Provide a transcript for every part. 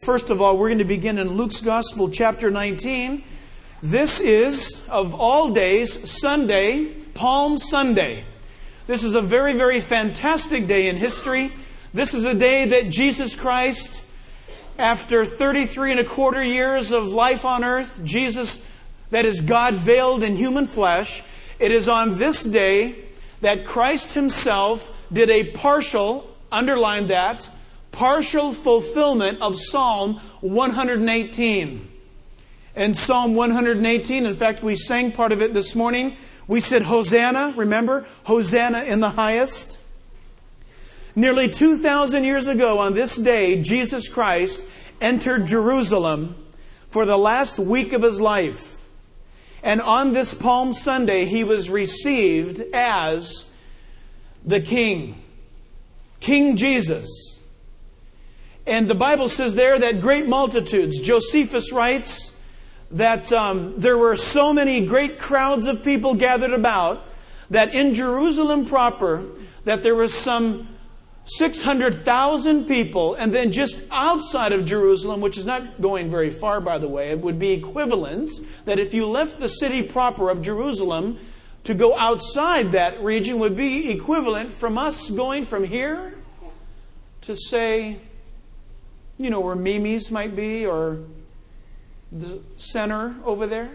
first of all, we're going to begin in Luke's Gospel, chapter 19. This is, of all days, Sunday, Palm Sunday. This is a very, very fantastic day in history. This is a day that Jesus Christ, after 33 and a quarter years of life on earth, Jesus, that is God veiled in human flesh, it is on this day that Christ Himself did a partial, underline that, partial fulfillment of Psalm 118. And Psalm 118, in fact, we sang part of it this morning. We said, Hosanna, remember? Hosanna in the highest. Nearly 2,000 years ago on this day, Jesus Christ entered Jerusalem for the last week of His life. And on this Palm Sunday, He was received as the King. King Jesus. And the Bible says there that great multitudes, Josephus writes that there were so many great crowds of people gathered about that in Jerusalem proper, that there was some 600,000 people, and then just outside of Jerusalem, which is not going very far, by the way, it would be equivalent that if you left the city proper of Jerusalem to go outside that region would be equivalent from us going from here to say, you know, where Mimi's might be, or the center over there.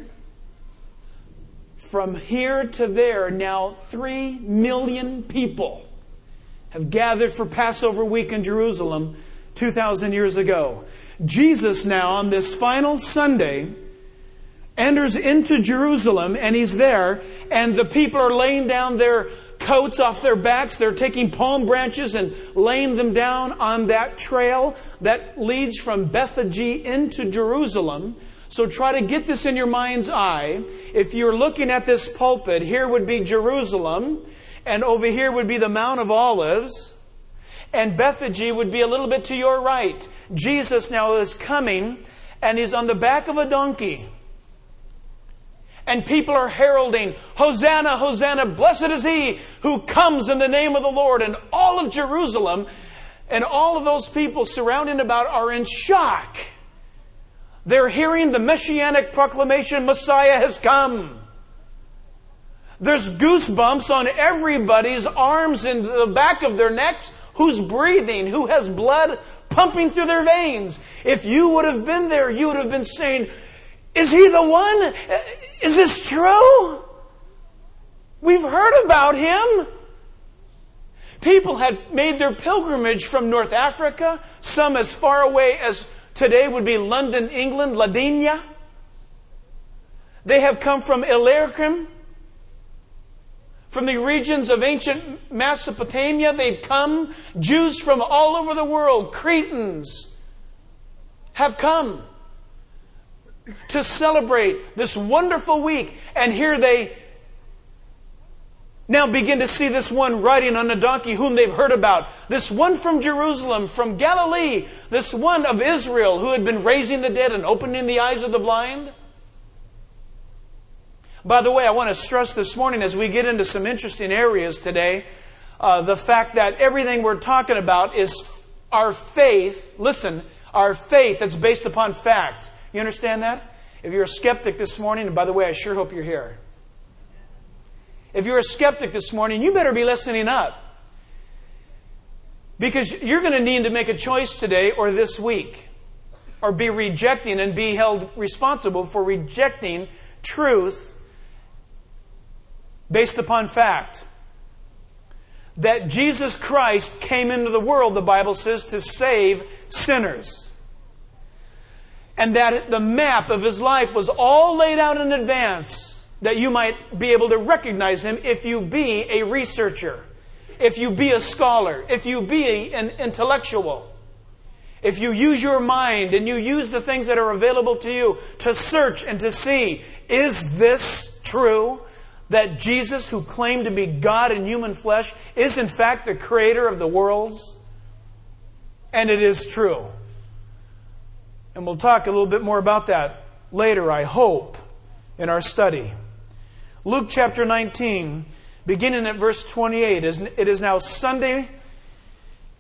From here to there, now 3 million people have gathered for Passover week in Jerusalem 2,000 years ago. Jesus now, on this final Sunday, enters into Jerusalem, and He's there, and the people are laying down their coats off their backs. They're taking palm branches and laying them down on that trail that leads from Bethphage into Jerusalem. So try to get this in your mind's eye. If you're looking at this pulpit, here would be Jerusalem, and over here would be the Mount of Olives, and Bethphage would be a little bit to your right. Jesus now is coming, and He's on the back of a donkey. And people are heralding, Hosanna, Hosanna, blessed is He who comes in the name of the Lord. And all of Jerusalem and all of those people surrounding about are in shock. They're hearing the messianic proclamation, Messiah has come. There's goosebumps on everybody's arms and the back of their necks. Who's breathing? Who has blood pumping through their veins? If you would have been there, you would have been saying, is He the one? Is this true? We've heard about Him. People had made their pilgrimage from North Africa, some as far away as today would be London, England, Ladinia. They have come from Illyricum, from the regions of ancient Mesopotamia. They've come. Jews from all over the world, Cretans, have come to celebrate this wonderful week. And here they now begin to see this one riding on a donkey whom they've heard about. This one from Jerusalem, from Galilee. This one of Israel who had been raising the dead and opening the eyes of the blind. By the way, I want to stress this morning as we get into some interesting areas today, the fact that everything we're talking about is our faith. Listen, our faith that's based upon fact. You understand that? If you're a skeptic this morning, and by the way, I sure hope you're here. If you're a skeptic this morning, you better be listening up. Because you're going to need to make a choice today or this week. Or be rejecting and be held responsible for rejecting truth based upon fact. That Jesus Christ came into the world, the Bible says, to save sinners. And that the map of His life was all laid out in advance that you might be able to recognize Him if you be a researcher, if you be a scholar, if you be an intellectual, if you use your mind and you use the things that are available to you to search and to see, is this true? That Jesus, who claimed to be God in human flesh, is in fact the creator of the worlds? And it is true. And we'll talk a little bit more about that later, I hope, in our study. Luke chapter 19, beginning at verse 28. It is now Sunday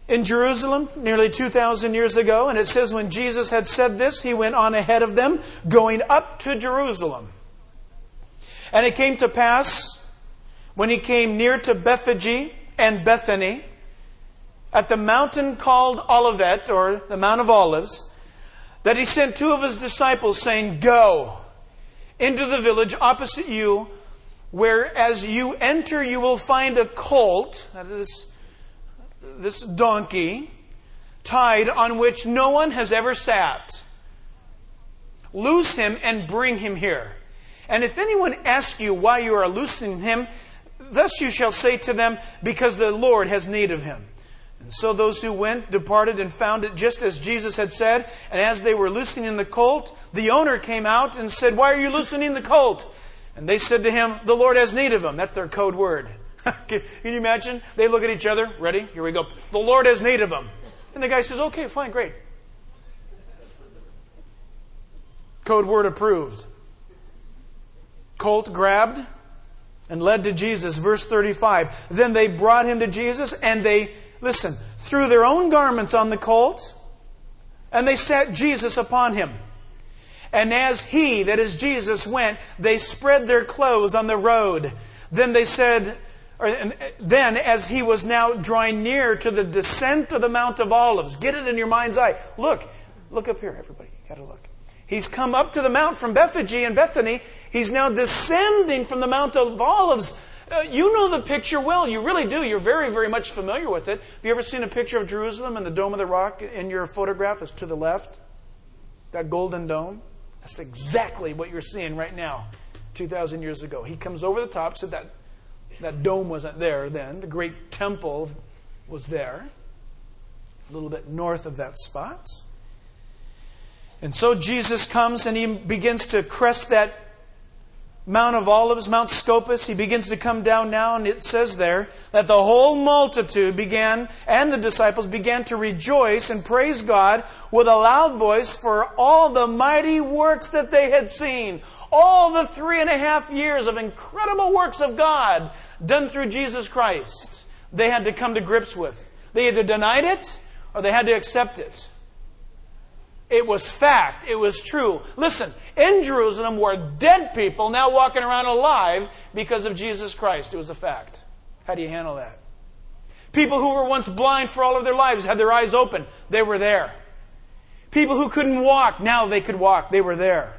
in Jerusalem nearly 2,000 years ago. And it says when Jesus had said this, He went on ahead of them, going up to Jerusalem. And it came to pass, when He came near to Bethphage and Bethany, at the mountain called Olivet, or the Mount of Olives, that He sent 2 of His disciples, saying, Go into the village opposite you, where as you enter you will find a colt, that is, this donkey, tied, on which no one has ever sat. Loose him and bring him here. And if anyone asks you why you are loosing him, thus you shall say to them, because the Lord has need of him. And so those who went departed and found it just as Jesus had said. And as they were loosening the colt, the owner came out and said, Why are you loosening the colt? And they said to him, The Lord has need of him. That's their code word. Can you imagine? They look at each other. Ready? Here we go. The Lord has need of him. And the guy says, Okay, fine, great. Code word approved. Colt grabbed and led to Jesus. Verse 35. Then they brought him to Jesus and they, listen, threw their own garments on the colt and they set Jesus upon him. And as he, that is Jesus, went, they spread their clothes on the road. Then they said, then as he was now drawing near to the descent of the Mount of Olives, get it in your mind's eye. Look up here, everybody. You got to look. He's come up to the mount from Bethphage and Bethany. He's now descending from the Mount of Olives. You know the picture well. You really do. You're very, very much familiar with it. Have you ever seen a picture of Jerusalem and the Dome of the Rock in your photograph? It's to the left. That golden dome. That's exactly what you're seeing right now, 2,000 years ago. He comes over the top, so that dome wasn't there then. The great temple was there, a little bit north of that spot. And so Jesus comes and He begins to crest that Mount of Olives, Mount Scopus. He begins to come down now, and it says there that the whole multitude began, and the disciples began to rejoice and praise God with a loud voice for all the mighty works that they had seen. All the 3.5 years of incredible works of God done through Jesus Christ, they had to come to grips with. They either denied it or they had to accept it. It was fact. It was true. Listen, in Jerusalem were dead people now walking around alive because of Jesus Christ. It was a fact. How do you handle that? People who were once blind for all of their lives had their eyes open. They were there. People who couldn't walk, now they could walk. They were there.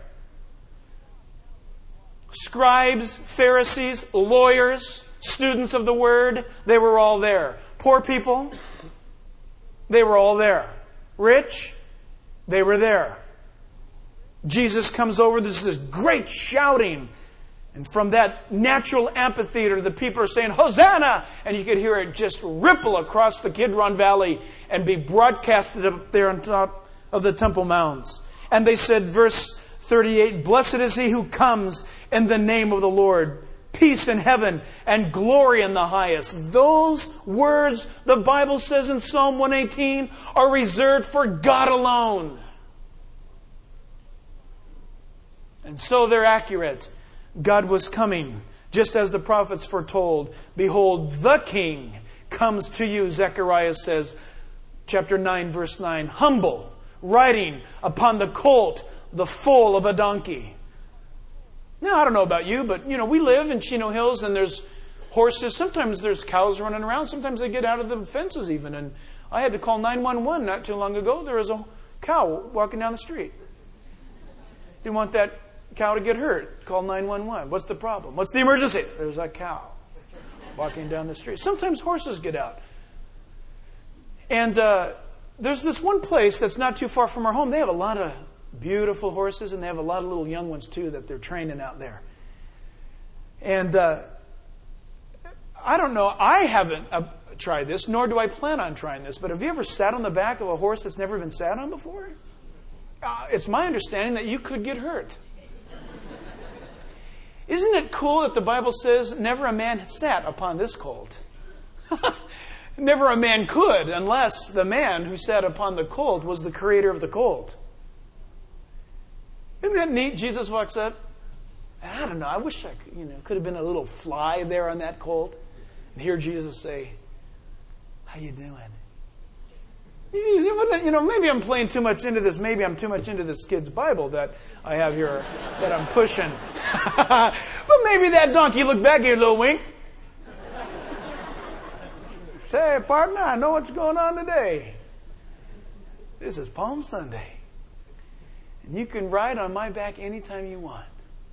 Scribes, Pharisees, lawyers, students of the Word, they were all there. Poor people, they were all there. Rich, they were there. Jesus comes over, there's this great shouting. And from that natural amphitheater, the people are saying, Hosanna! And you could hear it just ripple across the Kidron Valley and be broadcasted up there on top of the Temple Mounds. And they said, verse 38, Blessed is he who comes in the name of the Lord. Peace in heaven and glory in the highest. Those words, the Bible says in Psalm 118, are reserved for God alone. And so they're accurate. God was coming, just as the prophets foretold. Behold, the King comes to you, Zechariah says, chapter 9, verse 9. Humble, riding upon the colt, the foal of a donkey. Now, I don't know about you, but, we live in Chino Hills and there's horses. Sometimes there's cows running around. Sometimes they get out of the fences even. And I had to call 911 not too long ago. There was a cow walking down the street. Didn't want that cow to get hurt. Call 911. What's the problem? What's the emergency? There's a cow walking down the street. Sometimes horses get out. And there's this one place that's not too far from our home. They have a lot of beautiful horses, and they have a lot of little young ones too that they're training out there. And I don't know, I haven't tried this, nor do I plan on trying this, but have you ever sat on the back of a horse that's never been sat on before? It's my understanding that you could get hurt. Isn't it cool that the Bible says, never a man sat upon this colt? Never a man could, unless the man who sat upon the colt was the creator of the colt. Isn't that neat? Jesus walks up. I don't know. I wish I could have been a little fly there on that colt and hear Jesus say, "How you doing?" Maybe I'm playing too much into this. Maybe I'm too much into this kid's Bible that I have here that I'm pushing. But maybe that donkey looked back, gave a little wink. Say, partner, I know what's going on today. This is Palm Sunday. And you can ride on my back anytime you want.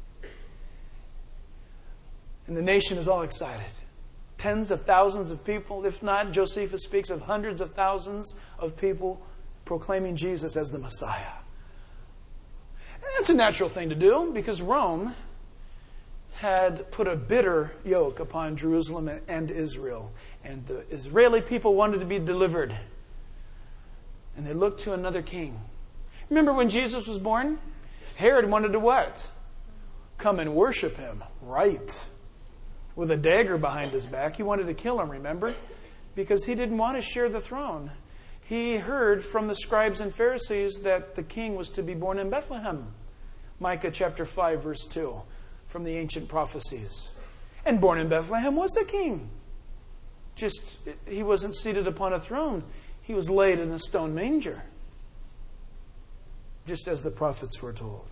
And the nation is all excited. Tens of thousands of people, if not, Josephus speaks of hundreds of thousands of people proclaiming Jesus as the Messiah. And that's a natural thing to do because Rome had put a bitter yoke upon Jerusalem and Israel. And the Israeli people wanted to be delivered. And they looked to another king. Remember when Jesus was born? Herod wanted to what? Come and worship him. Right. With a dagger behind his back. He wanted to kill him, remember? Because he didn't want to share the throne. He heard from the scribes and Pharisees that the king was to be born in Bethlehem. Micah chapter 5 verse 2 from the ancient prophecies. And born in Bethlehem was a king. Just, he wasn't seated upon a throne. He was laid in a stone manger. Just as the prophets foretold.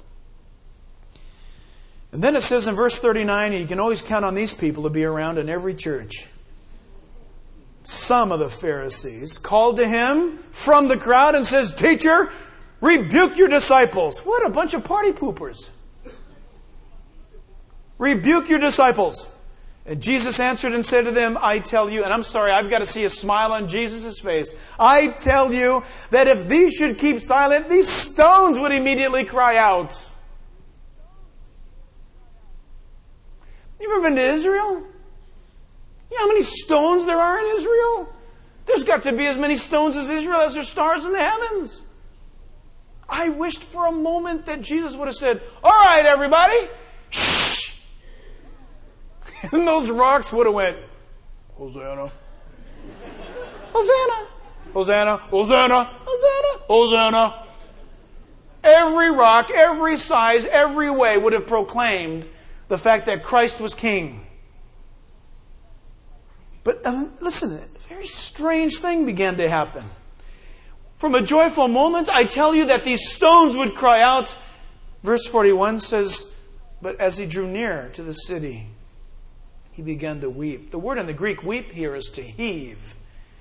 And then it says in verse 39, you can always count on these people to be around in every church. Some of the Pharisees called to him from the crowd and says, Teacher, rebuke your disciples. What a bunch of party poopers. Rebuke your disciples. And Jesus answered and said to them, I tell you, and I'm sorry, I've got to see a smile on Jesus' face. I tell you that if these should keep silent, these stones would immediately cry out. You ever been to Israel? You know how many stones there are in Israel? There's got to be as many stones as Israel as there are stars in the heavens. I wished for a moment that Jesus would have said, all right, everybody, shh. And those rocks would have went, Hosanna. Hosanna. Hosanna. Hosanna. Hosanna. Hosanna. Every rock, every size, every way would have proclaimed the fact that Christ was king. But listen, a very strange thing began to happen. From a joyful moment, I tell you that these stones would cry out. Verse 41 says, but as he drew near to the city, he began to weep. The word in the Greek, weep, here is to heave.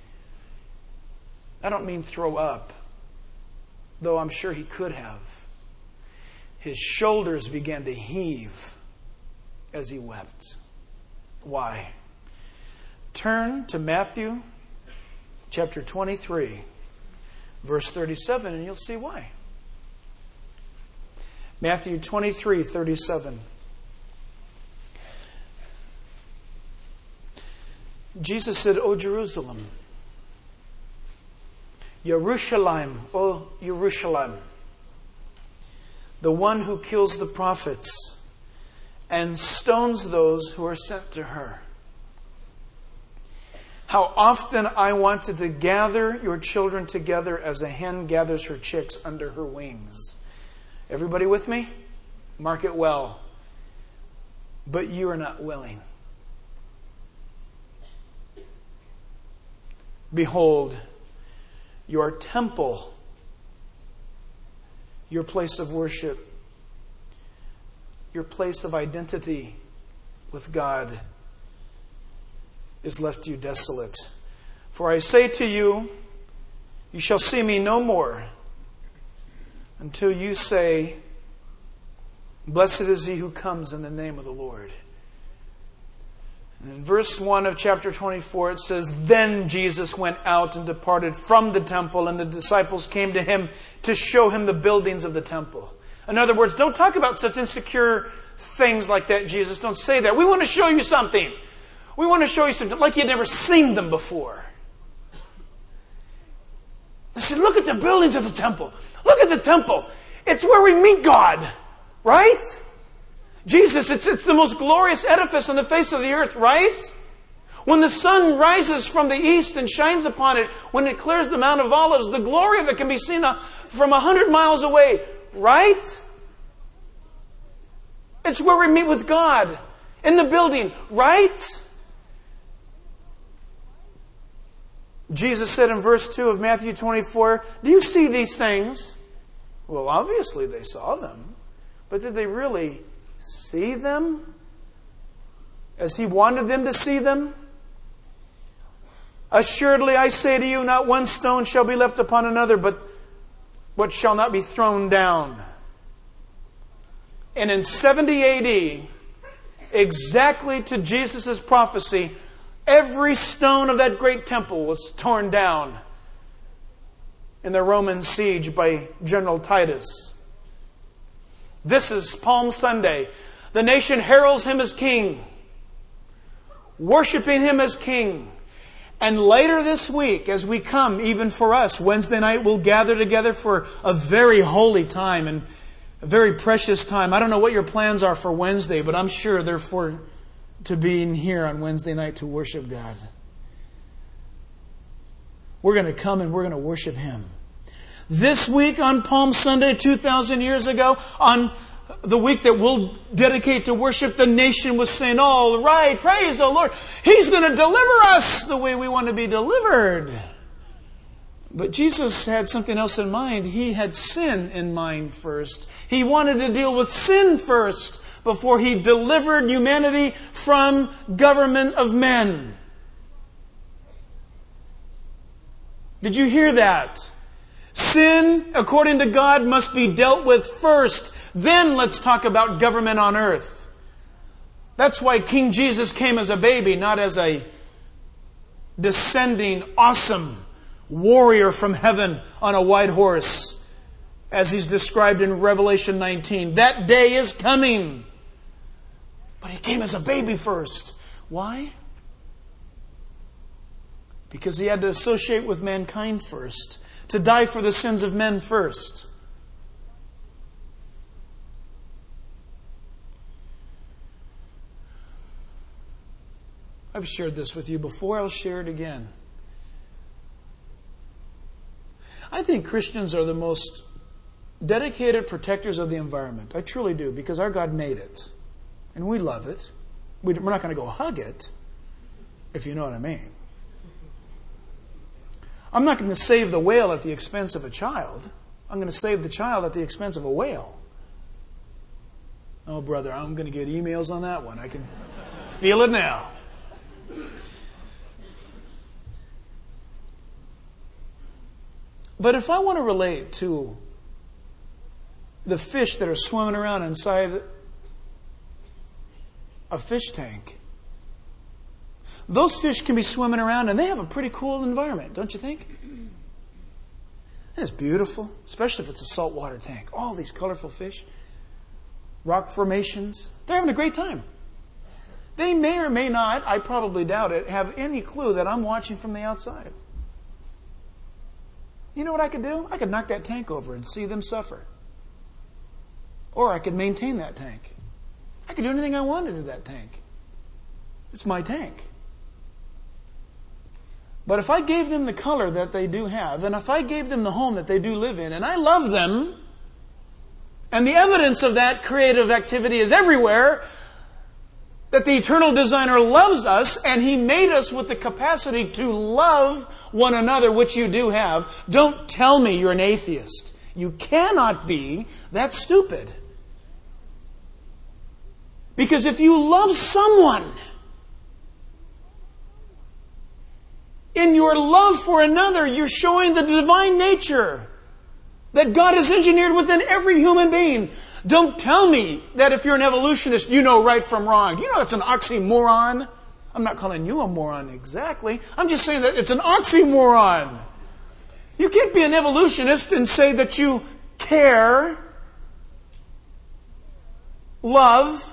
I don't mean throw up, though I'm sure he could have. His shoulders began to heave as he wept. Why? Turn to Matthew chapter 23, verse 37, and you'll see why. Matthew 23, 37. Jesus said, O Jerusalem, Yerushalayim, O Yerushalayim, the one who kills the prophets and stones those who are sent to her. How often I wanted to gather your children together as a hen gathers her chicks under her wings. Everybody with me? Mark it well. But you are not willing. Behold, your temple, your place of worship, your place of identity with God is left you desolate. For I say to you, you shall see me no more until you say, blessed is he who comes in the name of the Lord. And in verse 1 of chapter 24 it says, then Jesus went out and departed from the temple, and the disciples came to him to show him the buildings of the temple. In other words, don't talk about such insecure things like that, Jesus. Don't say that. We want to show you something. We want to show you something like you'd never seen them before. I said, look at the buildings of the temple. Look at the temple. It's where we meet God. Right? Jesus, it's the most glorious edifice on the face of the earth, right? When the sun rises from the east and shines upon it, when it clears the Mount of Olives, the glory of it can be seen from 100 miles away, right? It's where we meet with God. In the building, right? Jesus said in verse 2 of Matthew 24, "Do you see these things?" Well, obviously they saw them. But did they really see them as He wanted them to see them? "Assuredly, I say to you, not one stone shall be left upon another, but what shall not be thrown down." And in 70 AD, exactly to Jesus' prophecy, every stone of that great temple was torn down in the Roman siege by General Titus. This is Palm Sunday. The nation heralds Him as King, worshiping Him as King. And later this week, as we come, even for us, Wednesday night, we'll gather together for a very holy time and a very precious time. I don't know what your plans are for Wednesday, but I'm sure they're to be in here on Wednesday night to worship God. We're going to come and we're going to worship Him. This week on Palm Sunday, 2,000 years ago, on the week that we'll dedicate to worship, the nation was saying, "All right, praise the Lord. He's going to deliver us the way we want to be delivered." But Jesus had something else in mind. He had sin in mind first. He wanted to deal with sin first before He delivered humanity from government of men. Did you hear that? Sin, according to God, must be dealt with first. Then let's talk about government on earth. That's why King Jesus came as a baby, not as a descending, awesome warrior from heaven on a white horse, as He's described in Revelation 19. That day is coming. But He came as a baby first. Why? Because He had to associate with mankind first, to die for the sins of men first. I've shared this with you before. I'll share it again. I think Christians are the most dedicated protectors of the environment. I truly do, because our God made it. And we love it. We're not going to go hug it, if you know what I mean. I'm not going to save the whale at the expense of a child. I'm going to save the child at the expense of a whale. Oh, brother, I'm going to get emails on that one. I can feel it now. But if I want to relate to the fish that are swimming around inside a fish tank, those fish can be swimming around and they have a pretty cool environment, don't you think? It's beautiful, especially if it's a saltwater tank. All these colorful fish, rock formations, they're having a great time. They may or may not, I probably doubt it, have any clue that I'm watching from the outside. You know what I could do? I could knock that tank over and see them suffer. Or I could maintain that tank. I could do anything I wanted to that tank. It's my tank. But if I gave them the color that they do have, and if I gave them the home that they do live in, and I love them, and the evidence of that creative activity is everywhere, that the eternal designer loves us, and He made us with the capacity to love one another, which you do have. Don't tell me you're an atheist. You cannot be that stupid. Because if you love someone, in your love for another, you're showing the divine nature that God has engineered within every human being. Don't tell me that if you're an evolutionist, you know right from wrong. You know it's an oxymoron. I'm not calling you a moron exactly. I'm just saying that it's an oxymoron. You can't be an evolutionist and say that you care, love,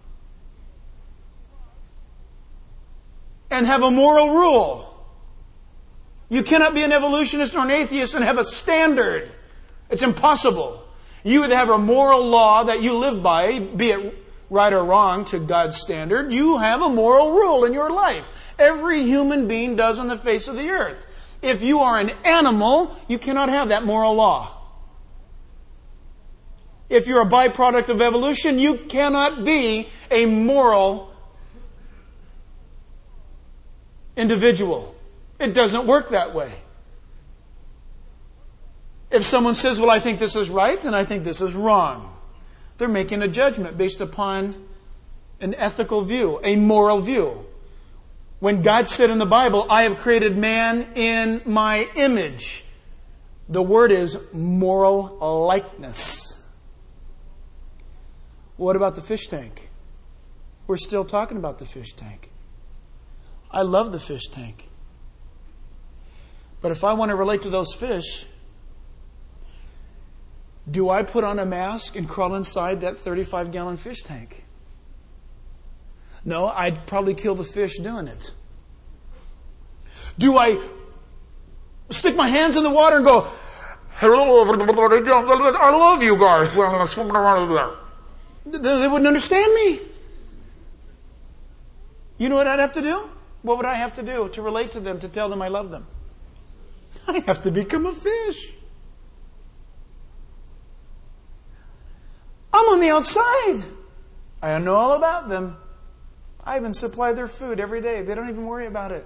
and have a moral rule. You cannot be an evolutionist or an atheist and have a standard. It's impossible. You would have a moral law that you live by, be it right or wrong to God's standard. You have a moral rule in your life. Every human being does on the face of the earth. If you are an animal, you cannot have that moral law. If you're a byproduct of evolution, you cannot be a moral individual. It doesn't work that way. If someone says, well, I think this is right and I think this is wrong, they're making a judgment based upon an ethical view, a moral view. When God said in the Bible, I have created man in my image, the word is moral likeness. What about the fish tank? We're still talking about the fish tank. I love the fish tank. But if I want to relate to those fish, do I put on a mask and crawl inside that 35-gallon fish tank? No, I'd probably kill the fish doing it. Do I stick my hands in the water and go, hello, everybody, I love you guys. Swimming around there. They wouldn't understand me. You know what I'd have to do? What would I have to do to relate to them, to tell them I love them? I have to become a fish. I'm on the outside. I know all about them. I even supply their food every day. They don't even worry about it.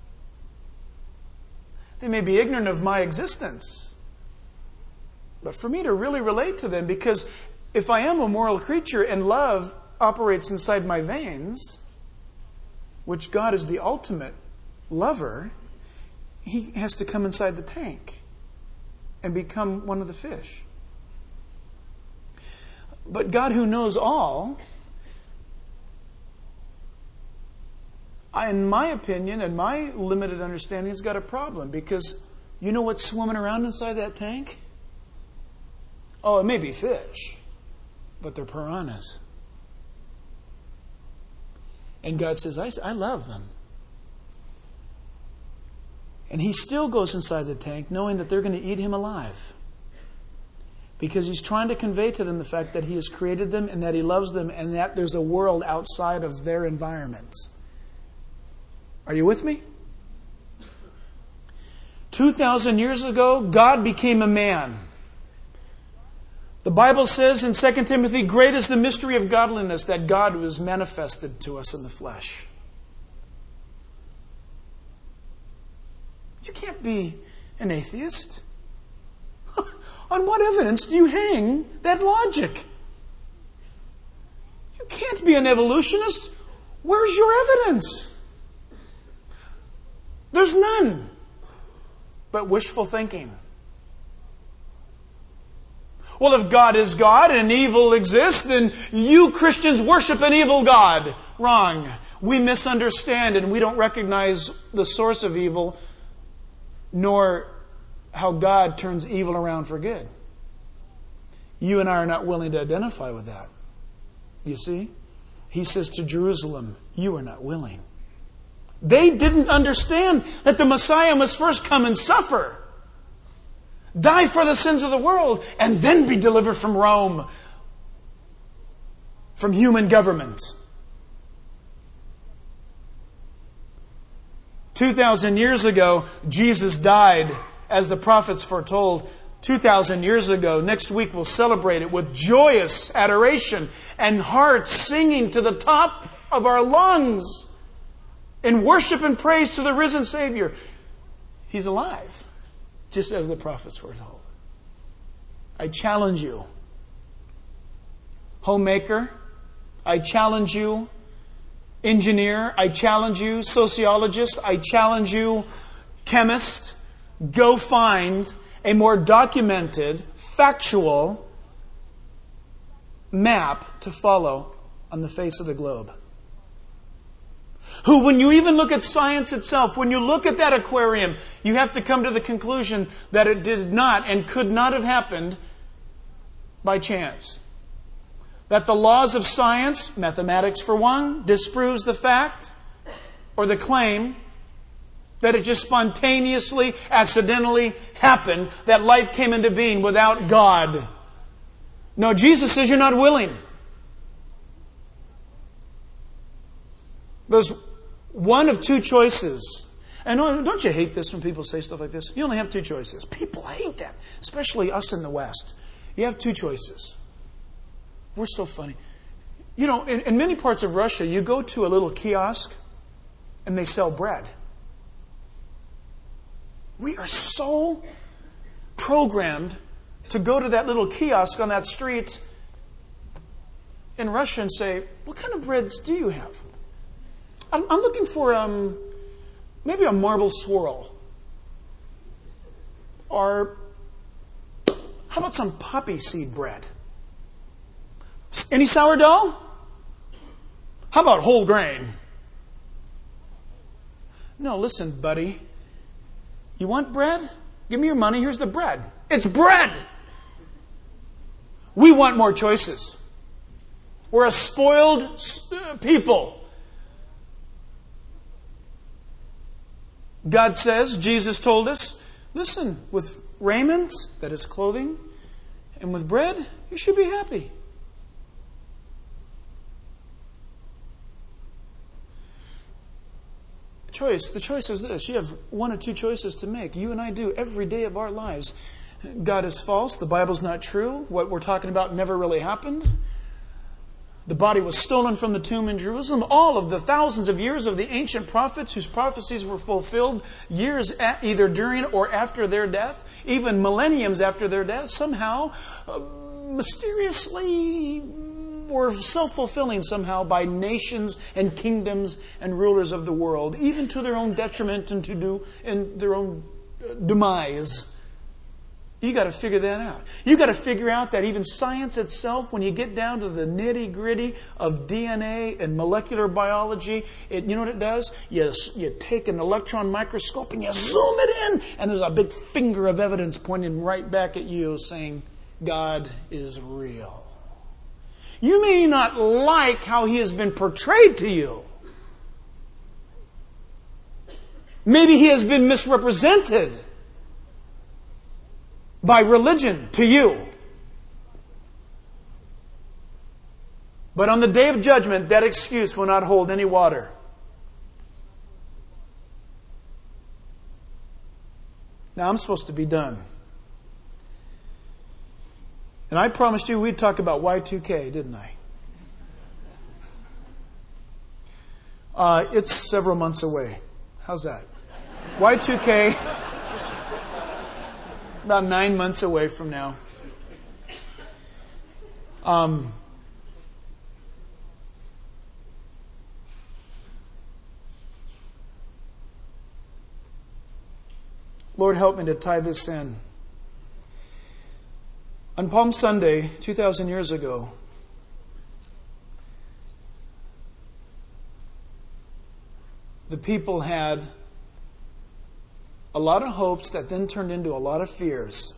They may be ignorant of my existence. But for me to really relate to them, because if I am a moral creature and love operates inside my veins, which God is the ultimate lover, He has to come inside the tank and become one of the fish. But God, who knows all, in my opinion and my limited understanding, has got a problem. Because you know what's swimming around inside that tank? Oh, it may be fish, but they're piranhas. And God says, I love them. And He still goes inside the tank knowing that they're going to eat Him alive. Because He's trying to convey to them the fact that He has created them and that He loves them and that there's a world outside of their environment. Are you with me? 2,000 years ago, God became a man. The Bible says in 2 Timothy, great is the mystery of godliness, that God was manifested to us in the flesh. You can't be an atheist. On what evidence do you hang that logic? You can't be an evolutionist. Where's your evidence? There's none but wishful thinking. Well, if God is God and evil exists, then you Christians worship an evil God. Wrong. We misunderstand and we don't recognize the source of evil, nor how God turns evil around for good. You and I are not willing to identify with that. You see? He says to Jerusalem, you are not willing. They didn't understand that the Messiah must first come and suffer, die for the sins of the world, and then be delivered from Rome, from human government. 2,000 years ago, Jesus died, as the prophets foretold. 2,000 years ago, next week we'll celebrate it with joyous adoration and hearts singing to the top of our lungs in worship and praise to the risen Savior. He's alive, just as the prophets foretold. I challenge you, homemaker. I challenge you, engineer. I challenge you, sociologist. I challenge you, chemist. Go find a more documented, factual map to follow on the face of the globe. Who, when you even look at science itself, when you look at that aquarium, you have to come to the conclusion that it did not and could not have happened by chance. That the laws of science, mathematics for one, disproves the fact or the claim that it just spontaneously, accidentally happened, that life came into being without God. No, Jesus says you're not willing. There's one of two choices. And don't you hate this when people say stuff like this? You only have two choices. People hate that, especially us in the West. You have two choices. We're so funny. You know, in many parts of Russia, you go to a little kiosk and they sell bread. We are so programmed to go to that little kiosk on that street in Russia and say, what kind of breads do you have? I'm looking for maybe a marble swirl. Or how about some poppy seed bread? Any sourdough? How about whole grain? No, listen, buddy. You want bread? Give me your money. Here's the bread. It's bread. We want more choices. We're a spoiled people. God says, Jesus told us, listen, with raiment, that is clothing, and with bread, you should be happy. The choice is this. You have one or two choices to make. You and I do every day of our lives. God is false. The Bible's not true. What we're talking about never really happened. The body was stolen from the tomb in Jerusalem. All of the thousands of years of the ancient prophets whose prophecies were fulfilled years either during or after their death, even millenniums after their death, somehow, mysteriously were self-fulfilling somehow by nations and kingdoms and rulers of the world, even to their own detriment and their own demise. You got to figure that out. You got to figure out that even science itself, when you get down to the nitty-gritty of DNA and molecular biology, you know what it does? You take an electron microscope and you zoom it in, and there's a big finger of evidence pointing right back at you saying, God is real. You may not like how He has been portrayed to you. Maybe He has been misrepresented by religion to you. But on the day of judgment, that excuse will not hold any water. Now, I'm supposed to be done. And I promised you we'd talk about Y2K, didn't I? It's several months away. How's that? Y2K, about 9 months away from now. Lord, help me to tie this in. On Palm Sunday, 2,000 years ago, the people had a lot of hopes that then turned into a lot of fears.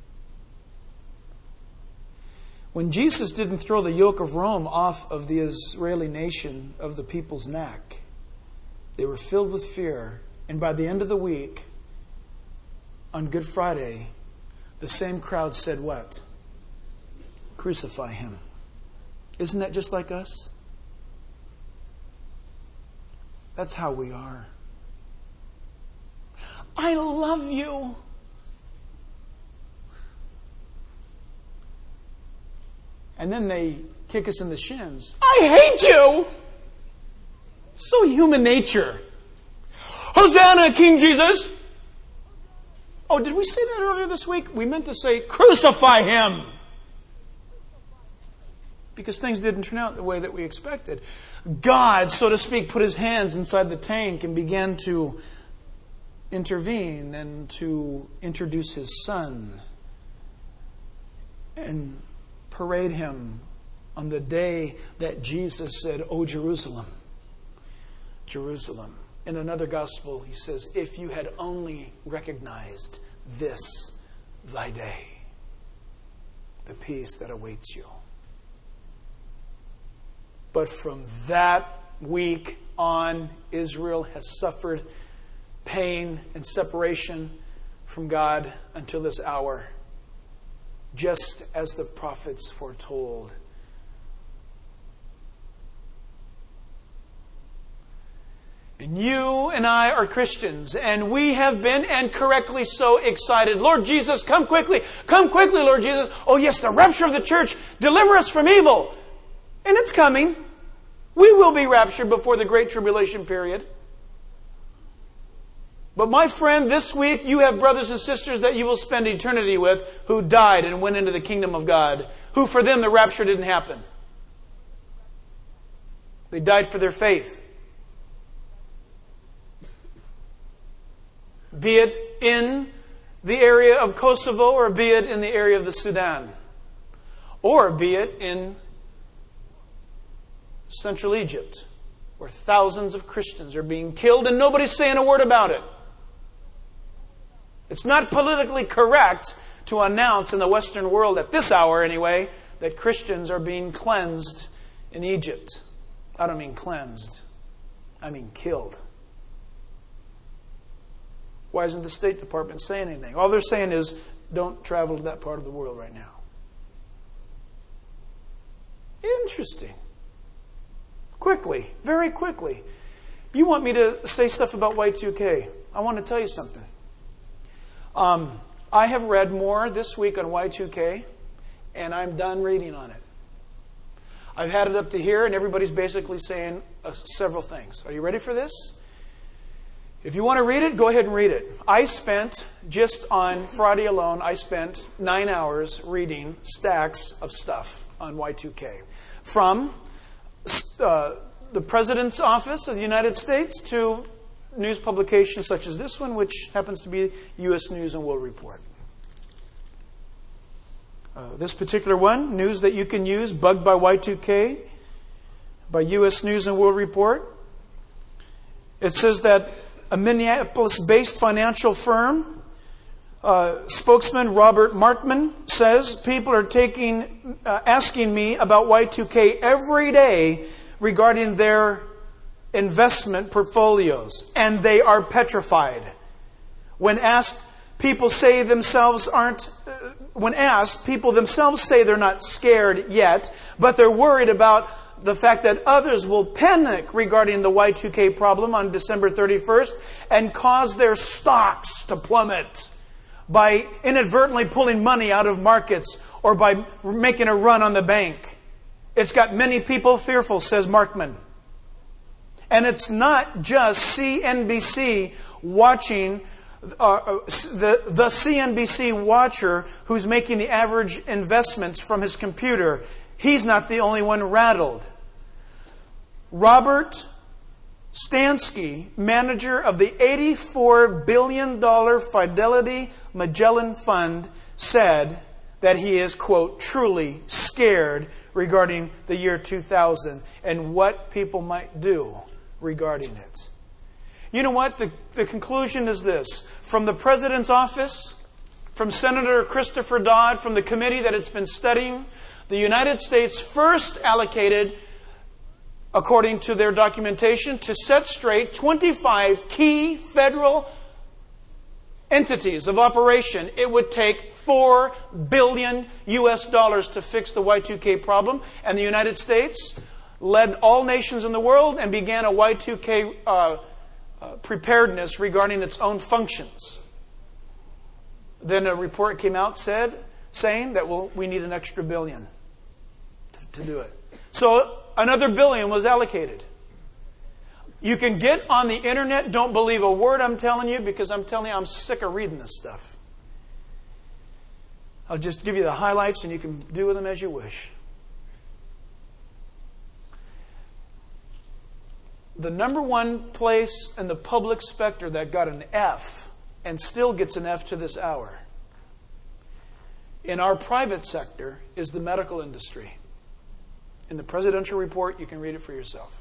When Jesus didn't throw the yoke of Rome off of the Israeli nation, of the people's neck, they were filled with fear. And by the end of the week, on Good Friday, the same crowd said what? Crucify Him. Isn't that just like us? That's how we are. I love you. And then they kick us in the shins. I hate you! So human nature. Hosanna, King Jesus! Oh, did we say that earlier this week? We meant to say, crucify Him! Because things didn't turn out the way that we expected. God, so to speak, put His hands inside the tank and began to intervene and to introduce His Son and parade Him on the day that Jesus said, "O Jerusalem, Jerusalem." In another gospel, He says, "If you had only recognized this thy day, the peace that awaits you." But from that week on, Israel has suffered pain and separation from God until this hour, just as the prophets foretold. And you and I are Christians, and we have been, and correctly so, excited. Lord Jesus, come quickly. Come quickly, Lord Jesus. Oh yes, the rapture of the church. Deliver us from evil. And it's coming. We will be raptured before the Great Tribulation period. But my friend, this week you have brothers and sisters that you will spend eternity with who died and went into the kingdom of God, who for them the rapture didn't happen. They died for their faith. Be it in the area of Kosovo or be it in the area of the Sudan. Or be it in Central Egypt, where thousands of Christians are being killed and nobody's saying a word about it. It's not politically correct to announce in the Western world, at this hour anyway, that Christians are being cleansed in Egypt. I don't mean cleansed. I mean killed. Why isn't the State Department saying anything? All they're saying is, don't travel to that part of the world right now. Interesting. Quickly, very quickly. You want me to say stuff about Y2K. I want to tell you something. I have read more this week on Y2K, and I'm done reading on it. I've had it up to here, and everybody's basically saying several things. Are you ready for this? If you want to read it, go ahead and read it. I spent, just on Friday alone, 9 hours reading stacks of stuff on Y2K. From the President's Office of the United States to news publications such as this one, which happens to be U.S. News and World Report. This particular one, News That You Can Use, Bugged by Y2K, by U.S. News and World Report. It says that a Minneapolis-based financial firm, spokesman Robert Markman, says people are asking me about Y2K every day regarding their investment portfolios, and they are petrified. When asked, people themselves say they're not scared yet, but they're worried about the fact that others will panic regarding the Y2K problem on December 31st and cause their stocks to plummet by inadvertently pulling money out of markets or by making a run on the bank. It's got many people fearful, says Markman. And it's not just CNBC watching, the CNBC watcher who's making the average investments from his computer. He's not the only one rattled. Robert Stansky, manager of the $84 billion Fidelity Magellan Fund, said that he is, quote, truly scared regarding the year 2000 and what people might do regarding it. You know what? The conclusion is this. From the President's office, from Senator Christopher Dodd, from the committee that it's been studying, the United States first allocated, according to their documentation, to set straight 25 key federal entities of operation. It would take $4 billion to fix the Y2K problem. And the United States led all nations in the world and began a Y2K preparedness regarding its own functions. Then a report came out saying that we need an extra $1 billion to do it. So another $1 billion was allocated. You can get on the internet. Don't believe a word I'm telling you, because I'm telling you I'm sick of reading this stuff. I'll just give you the highlights and you can do with them as you wish. The number one place in the public sector that got an F and still gets an F to this hour in our private sector is the medical industry. In the presidential report, you can read it for yourself.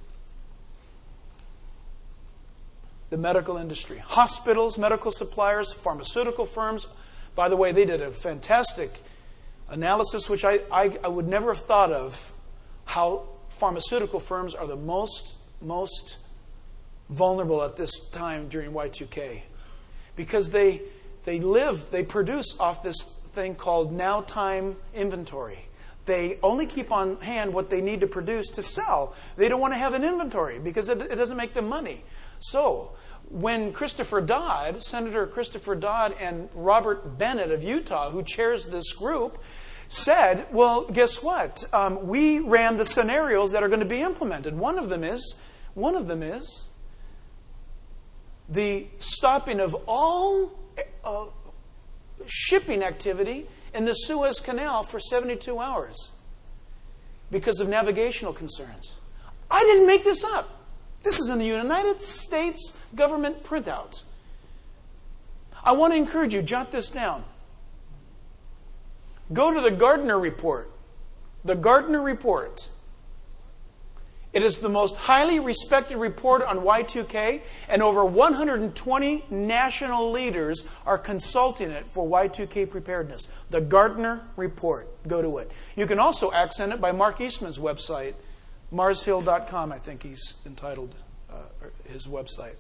The medical industry. Hospitals, medical suppliers, pharmaceutical firms. By the way, they did a fantastic analysis, which I would never have thought of, how pharmaceutical firms are the most vulnerable at this time during Y2K. Because they produce off this thing called now time inventory. They only keep on hand what they need to produce to sell. They don't want to have an inventory because it doesn't make them money. So, when Senator Christopher Dodd and Robert Bennett of Utah, who chairs this group, said, well, guess what? We ran the scenarios that are going to be implemented. One of them is the stopping of all shipping activity in the Suez Canal for 72 hours because of navigational concerns. I didn't make this up. This is in the United States government printout. I want to encourage you, jot this down. Go to the Gardner Report. The Gardner Report. It is the most highly respected report on Y2K, and over 120 national leaders are consulting it for Y2K preparedness. The Gardner Report. Go to it. You can also access it by Mark Eastman's website, marshill.com, I think he's entitled his website.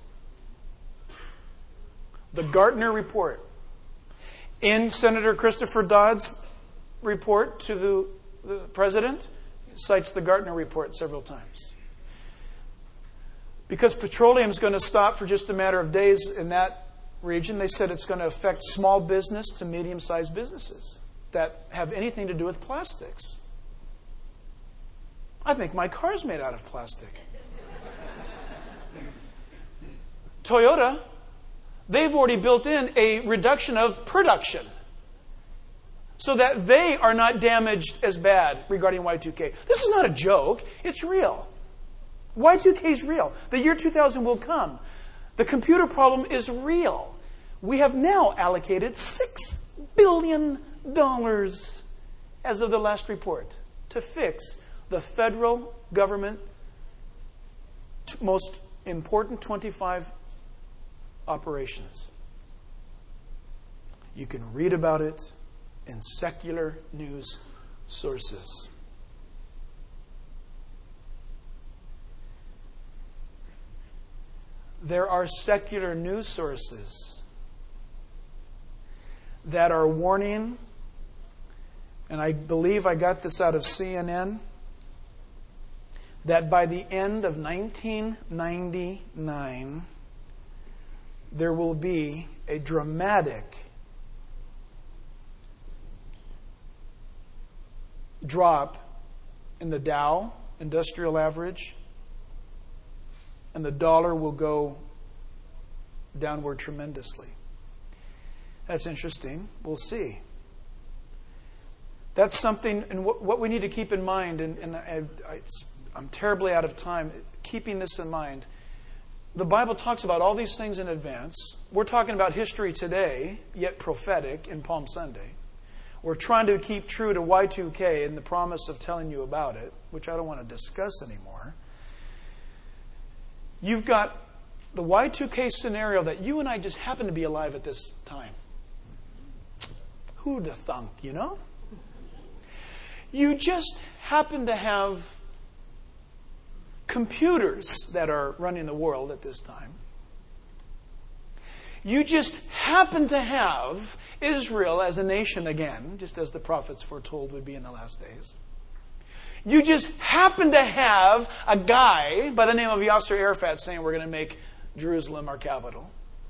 The Gardner Report. In Senator Christopher Dodd's report to the president, cites the Gardner Report several times. Because petroleum is going to stop for just a matter of days in that region, they said it's going to affect small business to medium-sized businesses that have anything to do with plastics. I think my car's made out of plastic. Toyota, they've already built in a reduction of production so that they are not damaged as bad regarding Y2K. This is not a joke. It's real. Y2K is real. The year 2000 will come. The computer problem is real. We have now allocated $6 billion as of the last report to fix the federal government most important 25 operations. You can read about it in secular news sources. There are secular news sources that are warning, and I believe I got this out of CNN, that by the end of 1999, there will be a dramatic drop in the Dow Industrial Average, and the dollar will go downward tremendously. That's interesting. We'll see. That's something, and what we need to keep in mind, and I'm terribly out of time keeping this in mind. The Bible talks about all these things in advance. We're talking about history today, yet prophetic in Palm Sunday. We're trying to keep true to Y2K and the promise of telling you about it, which I don't want to discuss anymore. You've got the Y2K scenario that you and I just happen to be alive at this time. Who'd have thunk, you know? You just happen to have computers that are running the world at this time. You just happen to have Israel as a nation again, just as the prophets foretold would be in the last days. You just happen to have a guy by the name of Yasser Arafat saying we're going to make Jerusalem our capital.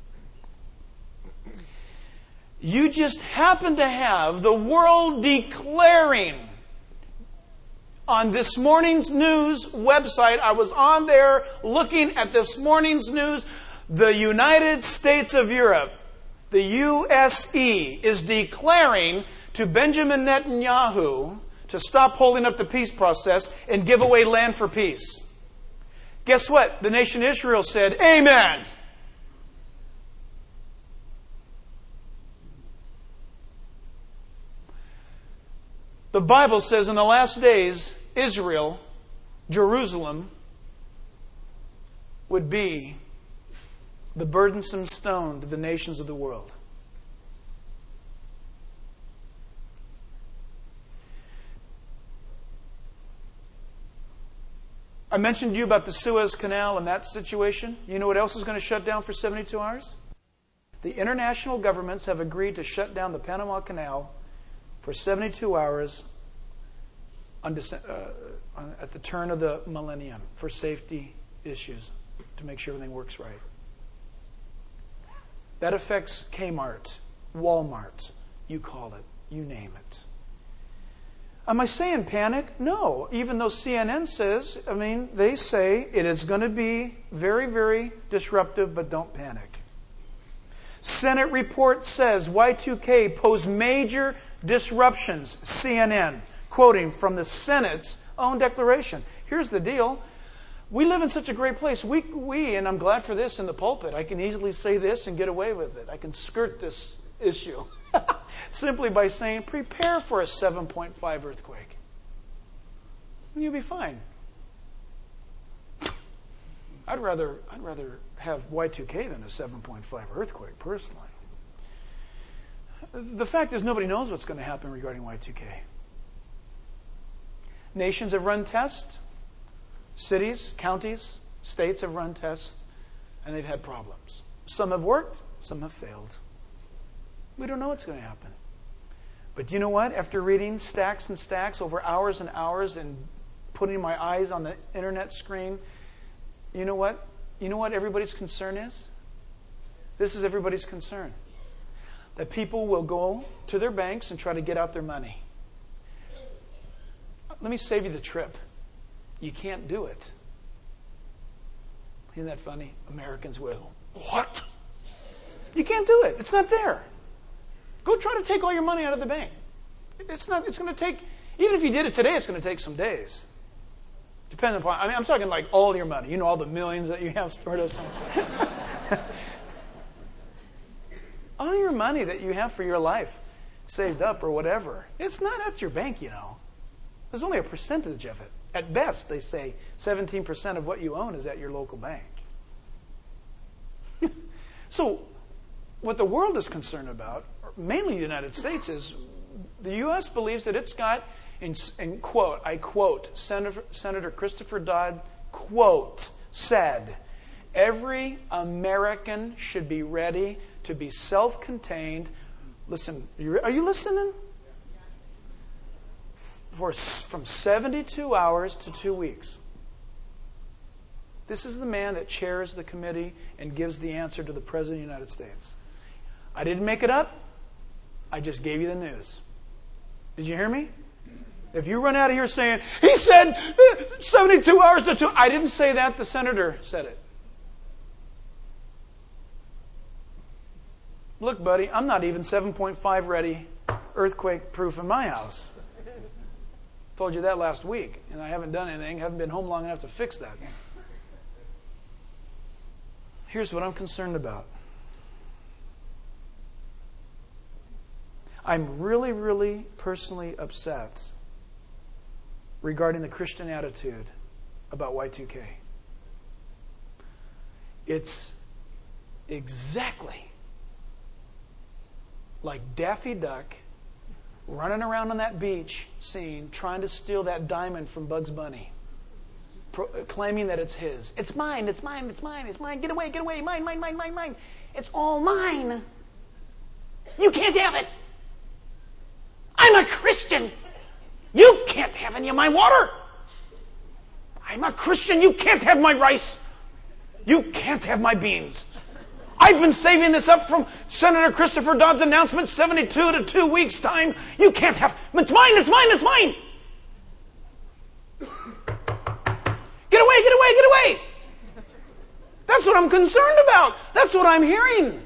You just happen to have the world declaring on this morning's news website. I was on there looking at this morning's news. The United States of Europe, the USE, is declaring to Benjamin Netanyahu to stop holding up the peace process and give away land for peace. Guess what? The nation Israel said, Amen. The Bible says in the last days, Israel, Jerusalem, would be the burdensome stone to the nations of the world. I mentioned to you about the Suez Canal and that situation. You know what else is going to shut down for 72 hours? The international governments have agreed to shut down the Panama Canal for 72 hours at the turn of the millennium for safety issues, to make sure everything works right. That affects Kmart, Walmart, you call it, you name it. Am I saying panic? No. Even though CNN says, they say it is going to be very, very disruptive, but don't panic. Senate report says Y2K posed major disruptions. CNN, quoting from the Senate's own declaration. Here's the deal. We live in such a great place. We, and I'm glad for this in the pulpit, I can easily say this and get away with it. I can skirt this issue simply by saying, prepare for a 7.5 earthquake. And you'll be fine. I'd rather have Y2K than a 7.5 earthquake, personally. The fact is, nobody knows what's going to happen regarding Y2K. Nations have run tests. Cities, counties, states have run tests, and they've had problems. Some have worked, some have failed. We don't know what's going to happen. But you know what? After reading stacks and stacks over hours and hours and putting my eyes on the internet screen, you know what? You know what everybody's concern is? This is everybody's concern. That people will go to their banks and try to get out their money. Let me save you the trip. You can't do it. Isn't that funny? Americans will. What? You can't do it. It's not there. Go try to take all your money out of the bank. It's going to take, even if you did it today, it's going to take some days. Depending upon, I'm talking like all your money. You know, all the millions that you have stored up somewhere. All your money that you have for your life saved up or whatever, it's not at your bank, you know. There's only a percentage of it. At best, they say 17% of what you own is at your local bank. So, what the world is concerned about, mainly the United States, is the U.S. believes that it's got, and quote, I quote, Senator Christopher Dodd, quote, said, every American should be ready to be self-contained. Listen, are you listening? From 72 hours to 2 weeks. This is the man that chairs the committee and gives the answer to the President of the United States. I didn't make it up. I just gave you the news. Did you hear me? If you run out of here saying, he said 72 hours to 2, I didn't say that. The senator said it. Look, buddy, I'm not even 7.5 ready, earthquake proof in my house. Told you that last week, and I haven't done anything. Haven't been home long enough to fix that. Here's what I'm concerned about. I'm really, really personally upset regarding the Christian attitude about Y2K. It's exactly like Daffy Duck running around on that beach scene, trying to steal that diamond from Bugs Bunny, claiming that it's his. It's mine, it's mine, it's mine, it's mine. Get away, mine, mine, mine, mine, mine. It's all mine. You can't have it. I'm a Christian. You can't have any of my water. I'm a Christian. You can't have my rice. You can't have my beans. I've been saving this up from Senator Christopher Dodd's announcement, 72 to 2 weeks' time. You can't have... It's mine, it's mine, it's mine! Get away, get away, get away! That's what I'm concerned about. That's what I'm hearing.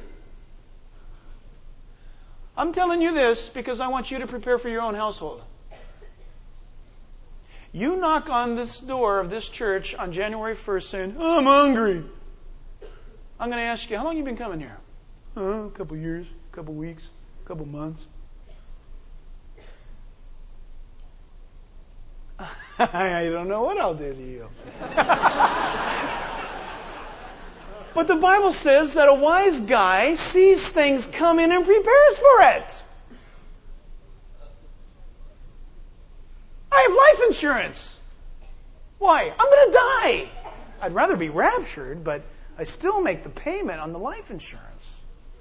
I'm telling you this because I want you to prepare for your own household. You knock on this door of this church on January 1st saying, I'm hungry. I'm going to ask you, how long have you been coming here? A couple years, a couple weeks, a couple months. I don't know what I'll do to you. But the Bible says that a wise guy sees things coming and prepares for it. I have life insurance. Why? I'm going to die. I'd rather be raptured, but I still make the payment on the life insurance.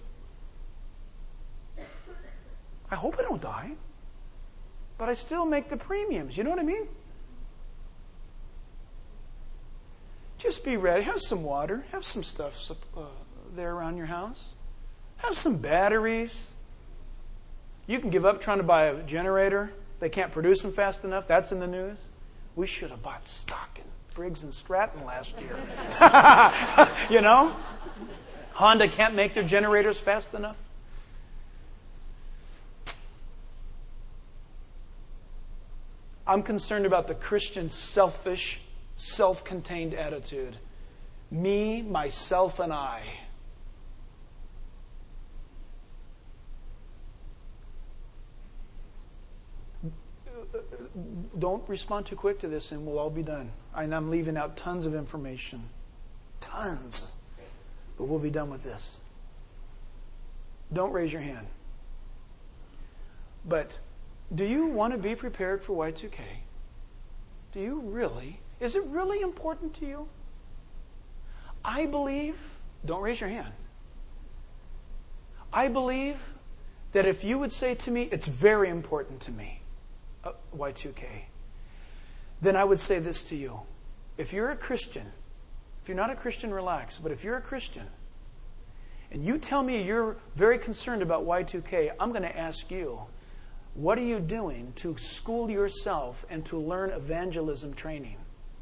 I hope I don't die, but I still make the premiums. You know what I mean? Just be ready. Have some water. Have some stuff there around your house. Have some batteries. You can give up trying to buy a generator. They can't produce them fast enough. That's in the news. We should have bought stock in Briggs and Stratton last year. You know? Honda can't make their generators fast enough. I'm concerned about the Christian selfish, self-contained attitude. Me, myself, and I. Don't respond too quick to this and we'll all be done. I'm leaving out tons of information. Tons. But we'll be done with this. Don't raise your hand. But do you want to be prepared for Y2K? Do you really? Is it really important to you? I believe, don't raise your hand. I believe that if you would say to me, it's very important to me, Y2K, then I would say this to you. If you're a Christian, if you're not a Christian, relax. But if you're a Christian, and you tell me you're very concerned about Y2K, I'm going to ask you, what are you doing to school yourself and to learn evangelism training?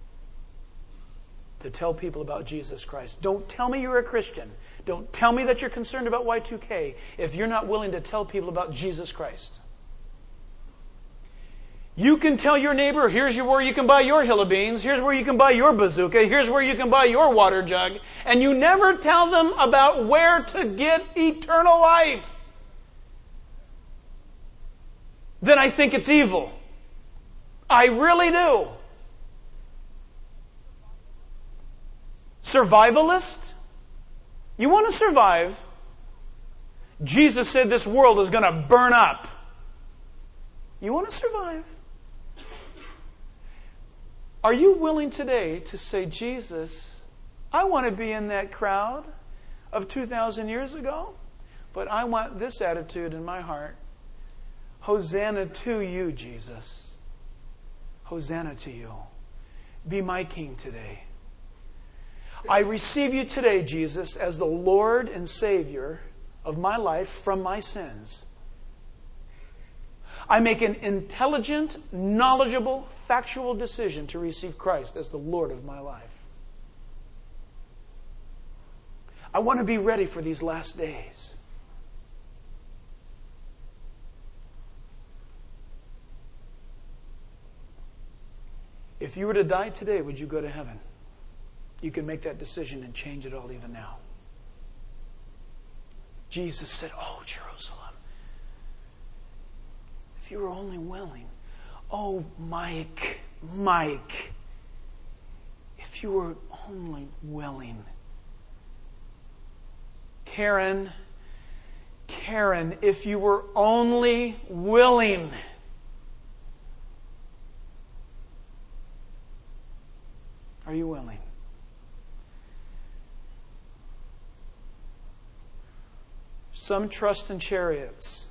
To tell people about Jesus Christ. Don't tell me you're a Christian. Don't tell me that you're concerned about Y2K if you're not willing to tell people about Jesus Christ. You can tell your neighbor, here's where you can buy your hill of beans, here's where you can buy your bazooka, here's where you can buy your water jug, and you never tell them about where to get eternal life. Then I think it's evil. I really do. Survivalist? You want to survive? Jesus said this world is going to burn up. You want to survive? Are you willing today to say, Jesus, I want to be in that crowd of 2,000 years ago, but I want this attitude in my heart. Hosanna to you, Jesus. Hosanna to you. Be my King today. I receive you today, Jesus, as the Lord and Savior of my life from my sins. I make an intelligent, knowledgeable, factual decision to receive Christ as the Lord of my life. I want to be ready for these last days. If you were to die today, would you go to heaven? You can make that decision and change it all even now. Jesus said, oh, Jerusalem, if you were only willing. Oh, Mike, if you were only willing. Karen, if you were only willing. Are you willing? Some trust in chariots.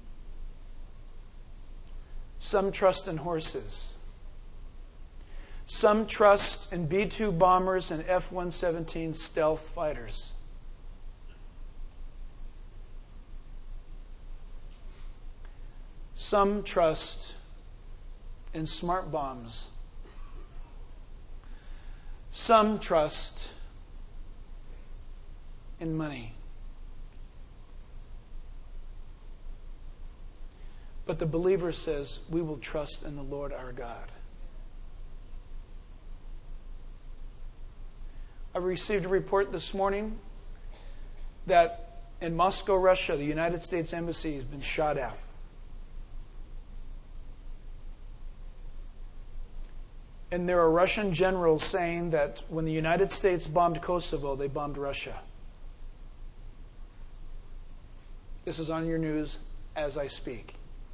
Some trust in horses. Some trust in B-2 bombers and F-117 stealth fighters. Some trust in smart bombs. Some trust in money. But the believer says, we will trust in the Lord our God. I received a report this morning that in Moscow, Russia, the United States Embassy has been shot at. And there are Russian generals saying that when the United States bombed Kosovo, they bombed Russia. This is on your news as I speak.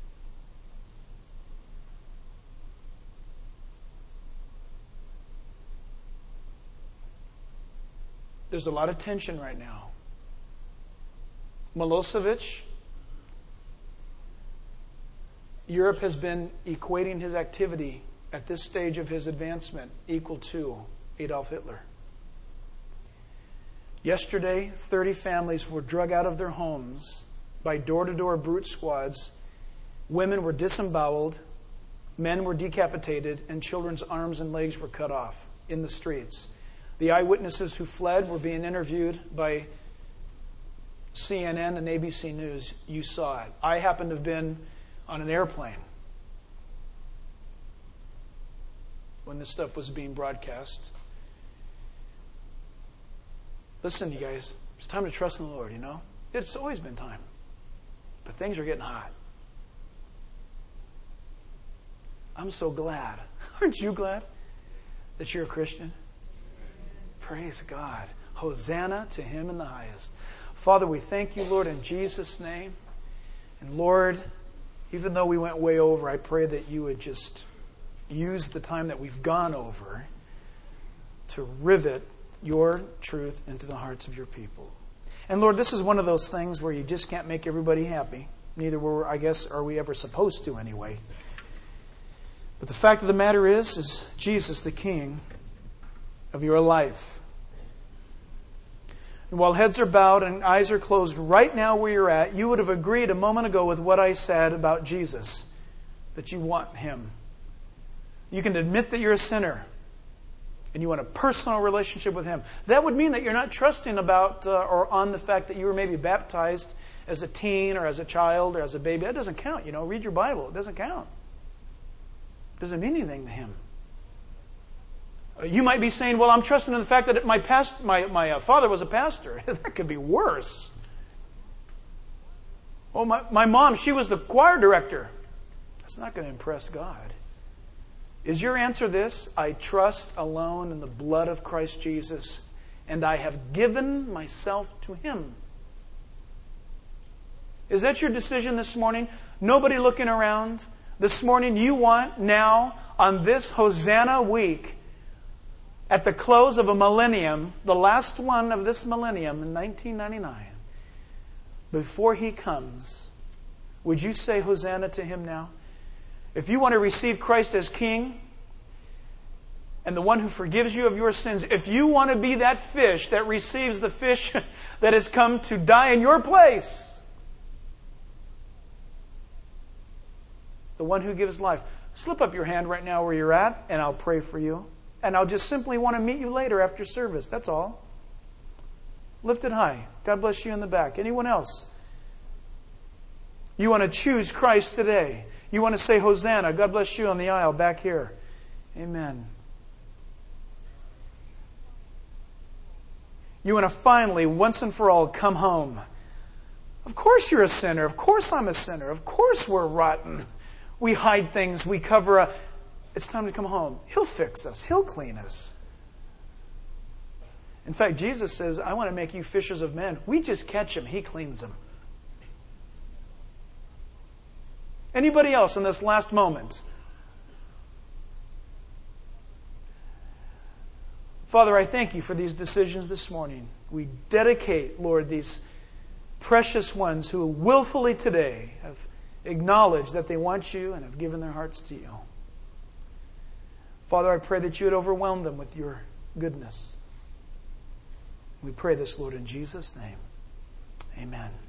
There's a lot of tension right now. Milosevic, Europe has been equating his activity at this stage of his advancement equal to Adolf Hitler. Yesterday, 30 families were drug out of their homes by door-to-door brute squads. Women were disemboweled. Men were decapitated and children's arms and legs were cut off in the streets. The eyewitnesses who fled were being interviewed by CNN and ABC News. You saw it. I happened to have been on an airplane when this stuff was being broadcast. Listen, you guys, it's time to trust in the Lord, you know? It's always been time. But things are getting hot. I'm so glad. Aren't you glad that you're a Christian? Praise God. Hosanna to Him in the highest. Father, we thank you, Lord, in Jesus' name. And Lord, even though we went way over, I pray that you would just use the time that we've gone over to rivet your truth into the hearts of your people. And Lord, this is one of those things where you just can't make everybody happy. Neither were, I guess, are we ever supposed to anyway. But the fact of the matter is Jesus the King of your life. And while heads are bowed and eyes are closed right now where you're at, you would have agreed a moment ago with what I said about Jesus, that you want Him. You can admit that you're a sinner and you want a personal relationship with Him. That would mean that you're not trusting about or on the fact that you were maybe baptized as a teen or as a child or as a baby. That doesn't count. You know, read your Bible. It doesn't count. It doesn't mean anything to Him. You might be saying, well, I'm trusting in the fact that my father was a pastor. That could be worse. Oh, my mom, she was the choir director. That's not going to impress God. Is your answer this? I trust alone in the blood of Christ Jesus, and I have given myself to Him. Is that your decision this morning? Nobody looking around? This morning you want now, on this Hosanna week, at the close of a millennium, the last one of this millennium in 1999, before He comes, would you say Hosanna to Him now? If you want to receive Christ as King and the one who forgives you of your sins, if you want to be that fish that receives the fish that has come to die in your place, the one who gives life, slip up your hand right now where you're at and I'll pray for you. And I'll just simply want to meet you later after service. That's all. Lift it high. God bless you in the back. Anyone else? You want to choose Christ today. You want to say Hosanna. God bless you on the aisle back here. Amen. You want to finally, once and for all, come home. Of course you're a sinner. Of course I'm a sinner. Of course we're rotten. We hide things. We cover up. It's time to come home. He'll fix us. He'll clean us. In fact, Jesus says, I want to make you fishers of men. We just catch them. He cleans them. Anybody else in this last moment? Father, I thank you for these decisions this morning. We dedicate, Lord, these precious ones who willfully today have acknowledged that they want you and have given their hearts to you. Father, I pray that you would overwhelm them with your goodness. We pray this, Lord, in Jesus' name. Amen.